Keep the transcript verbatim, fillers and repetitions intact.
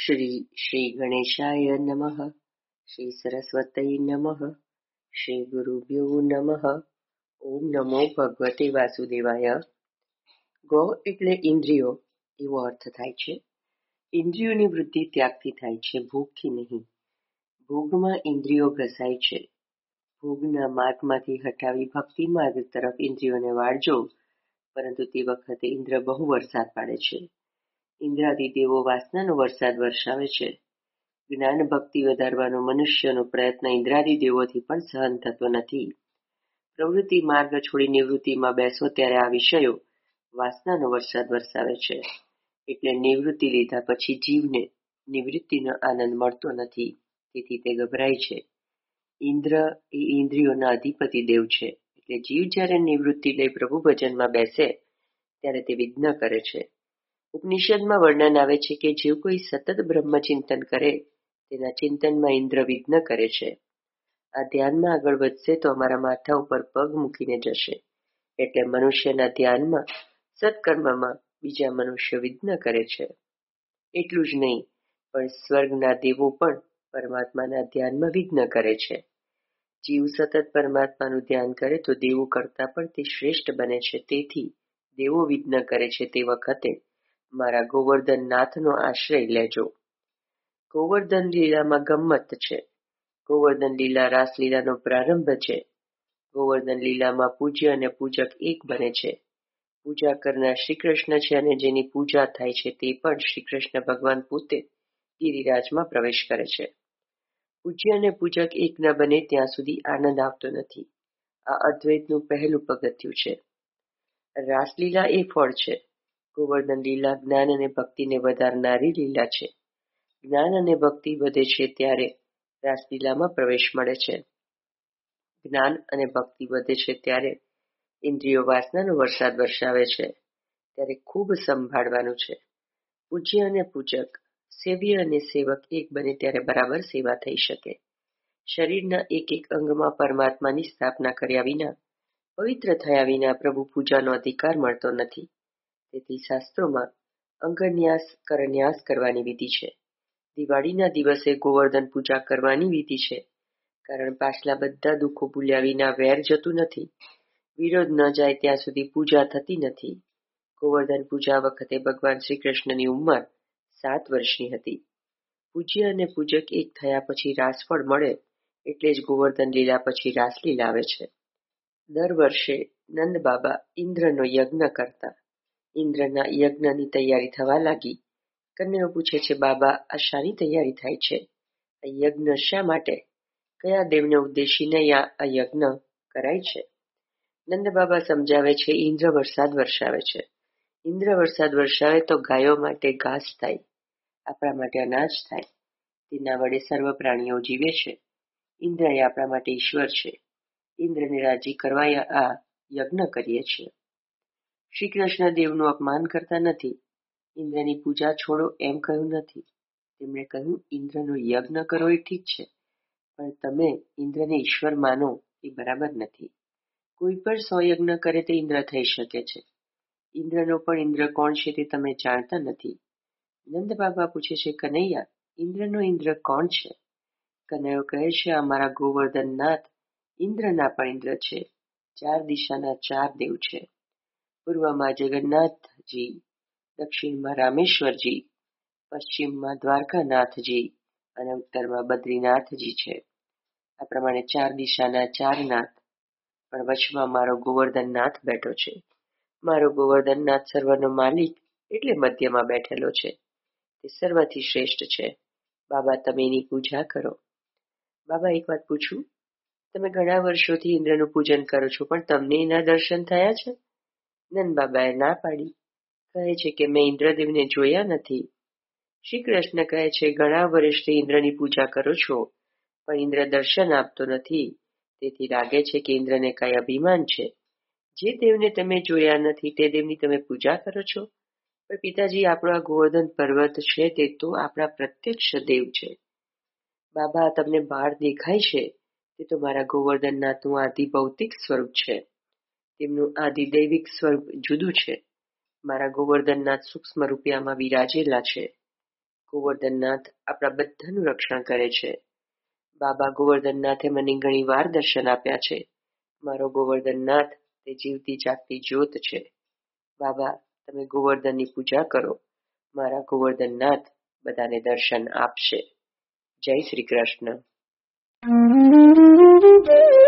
શ્રી શ્રી ગણેશાય નમઃ. શ્રી સરસ્વતી નમઃ. શ્રી ગુરુભ્યો નમઃ. ઓમ નમો ભગવતે વાસુદેવાય. ગો એટલે ઇન્દ્રિયો એવો અર્થ થાય છે. ઇન્દ્રિયોની વૃદ્ધિ ત્યાગથી થાય છે, ભોગથી નહીં. ભોગમાં ઇન્દ્રિયો ઘસાય છે. ભોગના માર્ગમાંથી હટાવી ભક્તિ માર્ગ તરફ ઇન્દ્રિયોને વાળજો, પરંતુ તે વખતે ઇન્દ્ર બહુ વરસાદ પાડે છે. ઇન્દ્રાદી દેવો વાસનાનો વરસાદ વરસાવે છે. જ્ઞાન ભક્તિ વધારવાનો મનુષ્યનો પ્રયત્ન ઇન્દ્રાદી દેવોથી પણ સહન થતો નથી. પ્રવૃત્તિ માર્ગ છોડી નિવૃત્તિમાં બેસો ત્યારે આ વિષયો વાસનાનો વરસાદ વરસાવે છે. એટલે નિવૃત્તિ લીધા પછી જીવને નિવૃત્તિનો આનંદ મળતો નથી, તેથી તે ગભરાય છે. ઇન્દ્ર એ ઇન્દ્રિયોના અધિપતિ દેવ છે, એટલે જીવ જ્યારે નિવૃત્તિ લઈ પ્રભુ ભજનમાં બેસે ત્યારે તે વિઘ્ન કરે છે. ઉપનિષદમાં વર્ણન આવે છે કે જે કોઈ સતત બ્રહ્મચિંતન કરે તેના ચિંતનમાં ઇન્દ્ર વિઘ્ન કરે છે. આ ધ્યાનમાં આગળ વધશે તો અમારા માથા ઉપર પગ મૂકીને જશે. એટલે મનુષ્યના ધ્યાનમાં સત્કર્મમાં બીજા મનુષ્ય વિઘ્ન કરે છે. એટલું જ નહીં, પણ સ્વર્ગના દેવો પણ પરમાત્માના ધ્યાનમાં વિઘ્ન કરે છે. જીવ સતત પરમાત્માનું ધ્યાન કરે તો દેવો કરતા પણ તે શ્રેષ્ઠ બને છે. તેથી દેવો વિઘ્ન કરે છે તે વખતે મારા ગોવર્ધન નાથનો આશ્રય લેજો. ગોવર્ધન લીલામાં ગમ્મત છે. ગોવર્ધન લીલા રાસલીલાનો પ્રારંભ છે. ગોવર્ધન લીલામાં પૂજ્ય અને પૂજક એક બને છે. પૂજા કરનાર શ્રી કૃષ્ણ છે અને જેની પૂજા થાય છે તે પણ શ્રી કૃષ્ણ ભગવાન પોતે ગિરિરાજમાં પ્રવેશ કરે છે. પૂજ્ય અને પૂજક એક ન બને ત્યાં સુધી આનંદ આવતો નથી. આ અદ્વૈતનું પહેલું પગથિયું છે. રાસલીલા એ ફળ છે. ગોવર્ધન લીલા જ્ઞાન અને ભક્તિને વધારનારી લીલા છે. જ્ઞાન અને ભક્તિ વધે છે ત્યારે રાસલીલામાં પ્રવેશ મળે છે. જ્ઞાન અને ભક્તિ વધે છે ત્યારે ઇન્દ્રિયો વાસનાનો વરસાદ વરસાવે છે. ત્યારે ખૂબ સંભાળવાનું છે. પૂજ્ય અને પૂજક, સેવ્ય અને સેવક એક બને ત્યારે બરાબર સેવા થઈ શકે. શરીરના એક એક અંગમાં પરમાત્માની સ્થાપના કર્યા વિના, પવિત્ર થયા વિના પ્રભુ પૂજાનો અધિકાર મળતો નથી. તેથી શાસ્ત્રોમાં અંગન્યાસ કરન્યાસ કરવાની વિધિ છે. દિવાળીના દિવસે ગોવર્ધન પૂજા કરવાની વિધિ છે, કારણ પાછલા બધા દુઃખો ભૂલ્યા વિના વેર જતું નથી. વિરોધ ન જાય ત્યાં સુધી પૂજા થતી નથી. ગોવર્ધન પૂજા વખતે ભગવાન શ્રી કૃષ્ણની ઉંમર સાત વર્ષની હતી. પૂજ્ય અને પૂજક એક થયા પછી રાસફળ મળે, એટલે જ ગોવર્ધન લીલા પછી રાસલીલા આવે છે. દર વર્ષે નંદ બાબા ઇન્દ્રનો યજ્ઞ કરતા. ઇન્દ્રના યજ્ઞની તૈયારી થવા લાગી. કન્યાઓ પૂછે છે, બાબા આ શાની તૈયારી થાય છે? આ યજ્ઞ શા માટે? કયા દેવને ઉદ્દેશીને આ યજ્ઞ કરાય છે? નંદ બાબા સમજાવે છે, ઇન્દ્ર વરસાદ વરસાવે છે. ઇન્દ્ર વરસાદ વરસાવે તો ગાયો માટે ઘાસ થાય, આપણા માટે અનાજ થાય. તેના વડે સર્વ પ્રાણીઓ જીવે છે. ઇન્દ્ર એ આપણા માટે ઈશ્વર છે. ઇન્દ્રને રાજી કરવા આ યજ્ઞ કરીએ છીએ. શ્રી કૃષ્ણ દેવનું અપમાન કરતા નથી. ઇન્દ્રની પૂજા છોડો એમ કહ્યું નથી. તેમણે કહ્યું, ઇન્દ્રનો યજ્ઞ કરો એ ઠીક છે, પણ તમે ઇન્દ્રને ઈશ્વર માનો એ બરાબર નથી. કોઈ પણ સો યજ્ઞ કરે તે ઇન્દ્ર થઈ શકે છે. ઇન્દ્રનો પણ ઇન્દ્ર કોણ છે તે તમે જાણતા નથી. નંદ બાબા પૂછે છે, કનૈયા ઇન્દ્રનો ઇન્દ્ર કોણ છે? કનૈયો કહે છે, અમારા ગોવર્ધન નાથ ઇન્દ્રના પણ ઇન્દ્ર છે. ચાર દિશાના ચાર દેવ છે. પૂર્વમાં જગન્નાથજી, દક્ષિણમાં રામેશ્વરજી, પશ્ચિમમાં દ્વારકાનાથજી અને ઉત્તરમાં બદ્રીનાથજી છે. આ પ્રમાણે ચાર દિશાના ચાર નાથ, પણ વચમાં મારો ગોવર્ધન નાથ બેઠો છે. મારો ગોવર્ધન નાથ સર્વનો માલિક એટલે મધ્યમાં બેઠેલો છે. તે સર્વથી શ્રેષ્ઠ છે. બાબા તમે એની પૂજા કરો. બાબા એક વાત પૂછું, તમે ઘણા વર્ષોથી ઇન્દ્રનું પૂજન કરો છો, પણ તમને એના દર્શન થયા છે? નંદ બાબાએ ના પાડી. કહે છે કે મેં ઇન્દ્રદેવને જોયા નથી. શ્રી કૃષ્ણ કહે છે, ઘણા વર્ષથી ઇન્દ્રની પૂજા કરો છો, પણ ઇન્દ્ર દર્શન આપતો નથી. તેથી લાગે છે કે ઇન્દ્રને કઈ અભિમાન છે. જે દેવને તમે જોયા નથી તે દેવની તમે પૂજા કરો છો? પણ પિતાજી, આપણો આ ગોવર્ધન પર્વત છે તે તો આપણા પ્રત્યક્ષ દેવ છે. બાબા તમને બહાર દેખાય છે તે તો મારા ગોવર્ધનનાથનું આદિ ભૌતિક સ્વરૂપ છે. તેમનું આદિ દૈવિક સ્વરૂપ જુદું છે. મારા ગોવર્ધનનાથ સૂક્ષ્મ રૂપિયામાં વિરાજેલા છે. ગોવર્ધનનાથ આપણા બધાનું રક્ષણ કરે છે. બાબા ગોવર્ધનનાથે મને ઘણી વાર દર્શન આપ્યા છે. મારો ગોવર્ધનનાથ તે જીવતી જાગતી જ્યોત છે. બાબા, તમે ગોવર્ધનની પૂજા કરો. મારા ગોવર્ધનનાથ બધાને દર્શન આપશે. જય શ્રી કૃષ્ણ.